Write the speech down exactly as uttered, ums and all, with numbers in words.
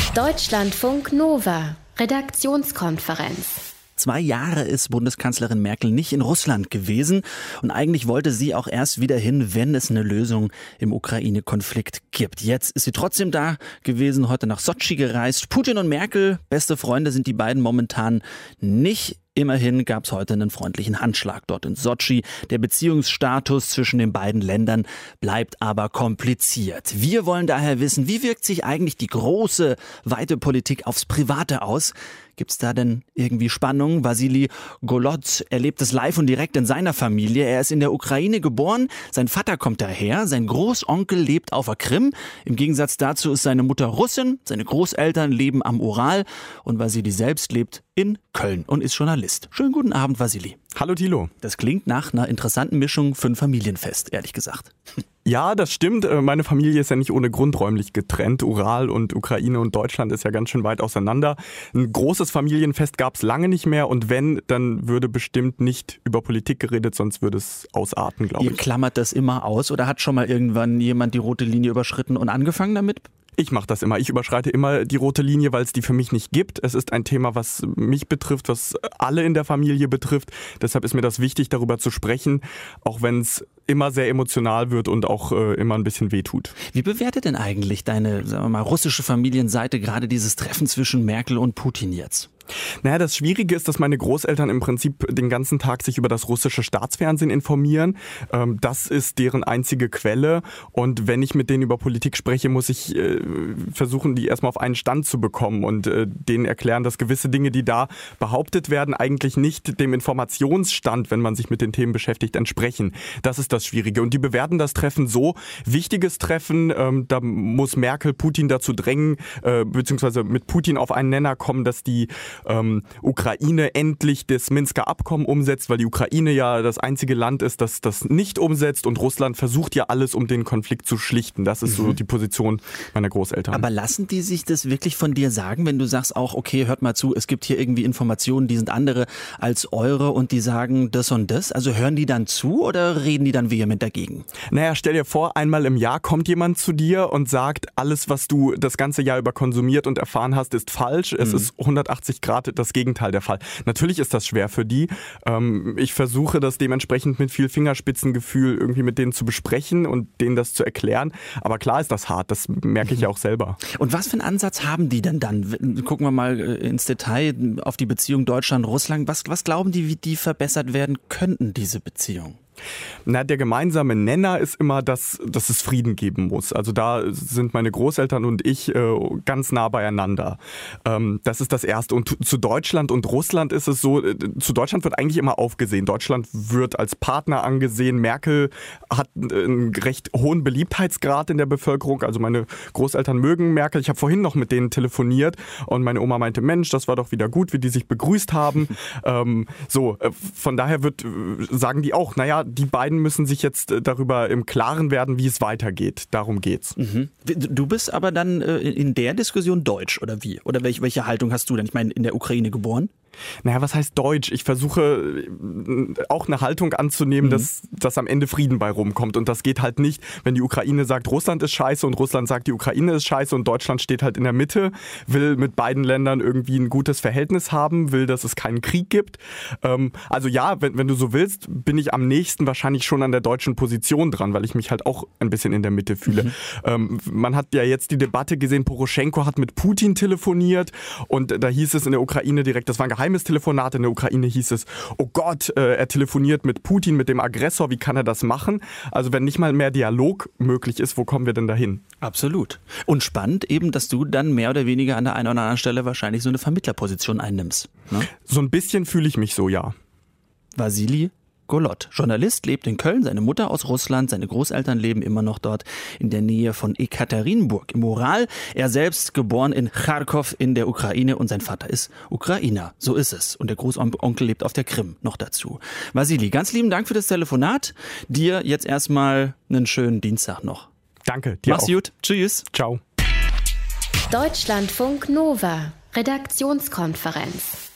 Deutschlandfunk Nova, Redaktionskonferenz. Zwei Jahre ist Bundeskanzlerin Merkel nicht in Russland gewesen und eigentlich wollte sie auch erst wieder hin, wenn es eine Lösung im Ukraine-Konflikt gibt. Jetzt ist sie trotzdem da gewesen, heute nach Sotschi gereist. Putin und Merkel, beste Freunde sind die beiden momentan nicht. Immerhin gab es heute einen freundlichen Handschlag dort in Sotschi. Der Beziehungsstatus zwischen den beiden Ländern bleibt aber kompliziert. Wir wollen daher wissen, wie wirkt sich eigentlich die große, weite Politik aufs Private aus? Gibt es da denn irgendwie Spannung? Wassily Golod erlebt es live und direkt in seiner Familie. Er ist in der Ukraine geboren, sein Vater kommt daher, sein Großonkel lebt auf der Krim. Im Gegensatz dazu ist seine Mutter Russin, seine Großeltern leben am Ural und Wassily selbst lebt in Köln und ist Journalist. Schönen guten Abend, Wassily. Hallo Thilo. Das klingt nach einer interessanten Mischung für ein Familienfest, ehrlich gesagt. Ja, das stimmt. Meine Familie ist ja nicht ohne Grund räumlich getrennt. Ural und Ukraine und Deutschland ist ja ganz schön weit auseinander. Ein großes Familienfest gab es lange nicht mehr und wenn, dann würde bestimmt nicht über Politik geredet, sonst würde es ausarten, glaube ich. Ihr klammert das immer aus oder hat schon mal irgendwann jemand die rote Linie überschritten und angefangen damit? Ich mache das immer. Ich überschreite immer die rote Linie, weil es die für mich nicht gibt. Es ist ein Thema, was mich betrifft, was alle in der Familie betrifft. Deshalb ist mir das wichtig, darüber zu sprechen, auch wenn es immer sehr emotional wird und auch äh, immer ein bisschen wehtut. Wie bewertet denn eigentlich deine, sagen wir mal, russische Familienseite gerade dieses Treffen zwischen Merkel und Putin jetzt? Naja, das Schwierige ist, dass meine Großeltern im Prinzip den ganzen Tag sich über das russische Staatsfernsehen informieren. Das ist deren einzige Quelle. Und wenn ich mit denen über Politik spreche, muss ich versuchen, die erstmal auf einen Stand zu bekommen und denen erklären, dass gewisse Dinge, die da behauptet werden, eigentlich nicht dem Informationsstand, wenn man sich mit den Themen beschäftigt, entsprechen. Das ist das Schwierige. Und die bewerten das Treffen so, wichtiges Treffen, da muss Merkel Putin dazu drängen, beziehungsweise mit Putin auf einen Nenner kommen, dass die Ähm, Ukraine endlich das Minsker Abkommen umsetzt, weil die Ukraine ja das einzige Land ist, das das nicht umsetzt und Russland versucht ja alles, um den Konflikt zu schlichten. Das ist mhm. so die Position meiner Großeltern. Aber lassen die sich das wirklich von dir sagen, wenn du sagst auch, okay, hört mal zu, es gibt hier irgendwie Informationen, die sind andere als eure und die sagen das und das? Also hören die dann zu oder reden die dann vehement dagegen? Naja, stell dir vor, einmal im Jahr kommt jemand zu dir und sagt, alles, was du das ganze Jahr über konsumiert und erfahren hast, ist falsch. Es mhm. ist hundertachtzig Grad das Gegenteil der Fall. Natürlich ist das schwer für die. Ich versuche das dementsprechend mit viel Fingerspitzengefühl irgendwie mit denen zu besprechen und denen das zu erklären. Aber klar ist das hart, das merke ich ja auch selber. Und was für einen Ansatz haben die denn dann? Gucken wir mal ins Detail auf die Beziehung Deutschland-Russland. Was, was glauben die, wie die verbessert werden könnten, diese Beziehung? Na, der gemeinsame Nenner ist immer, dass, dass es Frieden geben muss. Also da sind meine Großeltern und ich äh, ganz nah beieinander. Ähm, das ist das Erste. Und zu Deutschland und Russland ist es so, äh, zu Deutschland wird eigentlich immer aufgesehen. Deutschland wird als Partner angesehen. Merkel hat einen recht hohen Beliebtheitsgrad in der Bevölkerung. Also meine Großeltern mögen Merkel. Ich habe vorhin noch mit denen telefoniert und meine Oma meinte, Mensch, das war doch wieder gut, wie die sich begrüßt haben. ähm, so, äh, von daher wird, äh, sagen die auch, naja, die beiden müssen sich jetzt darüber im Klaren werden, wie es weitergeht. Darum geht's. Mhm. Du bist aber dann in der Diskussion deutsch, oder wie? Oder welche, welche Haltung hast du denn? Ich meine, in der Ukraine geboren? Naja, was heißt Deutsch? Ich versuche auch eine Haltung anzunehmen, mhm. dass, dass am Ende Frieden bei rumkommt. Und das geht halt nicht, wenn die Ukraine sagt, Russland ist scheiße und Russland sagt, die Ukraine ist scheiße und Deutschland steht halt in der Mitte, will mit beiden Ländern irgendwie ein gutes Verhältnis haben, will, dass es keinen Krieg gibt. Ähm, also ja, wenn, wenn du so willst, bin ich am nächsten wahrscheinlich schon an der deutschen Position dran, weil ich mich halt auch ein bisschen in der Mitte fühle. Mhm. Ähm, man hat ja jetzt die Debatte gesehen, Poroschenko hat mit Putin telefoniert und da hieß es in der Ukraine direkt, das war ein Geheimnis Telefonat, in der Ukraine hieß es, oh Gott, äh, er telefoniert mit Putin, mit dem Aggressor, wie kann er das machen? Also wenn nicht mal mehr Dialog möglich ist, wo kommen wir denn dahin? Absolut. Und spannend eben, dass du dann mehr oder weniger an der einen oder anderen Stelle wahrscheinlich so eine Vermittlerposition einnimmst. Ne? So ein bisschen fühle ich mich so, ja. Wassily Golod, Journalist, lebt in Köln, seine Mutter aus Russland, seine Großeltern leben immer noch dort in der Nähe von Ekaterinburg im Ural. Er selbst geboren in Charkow in der Ukraine und sein Vater ist Ukrainer. So ist es. Und der Großonkel lebt auf der Krim noch dazu. Wassily, ganz lieben Dank für das Telefonat. Dir jetzt erstmal einen schönen Dienstag noch. Danke, dir Mach's auch. gut. Tschüss. Ciao. Deutschlandfunk Nova, Redaktionskonferenz.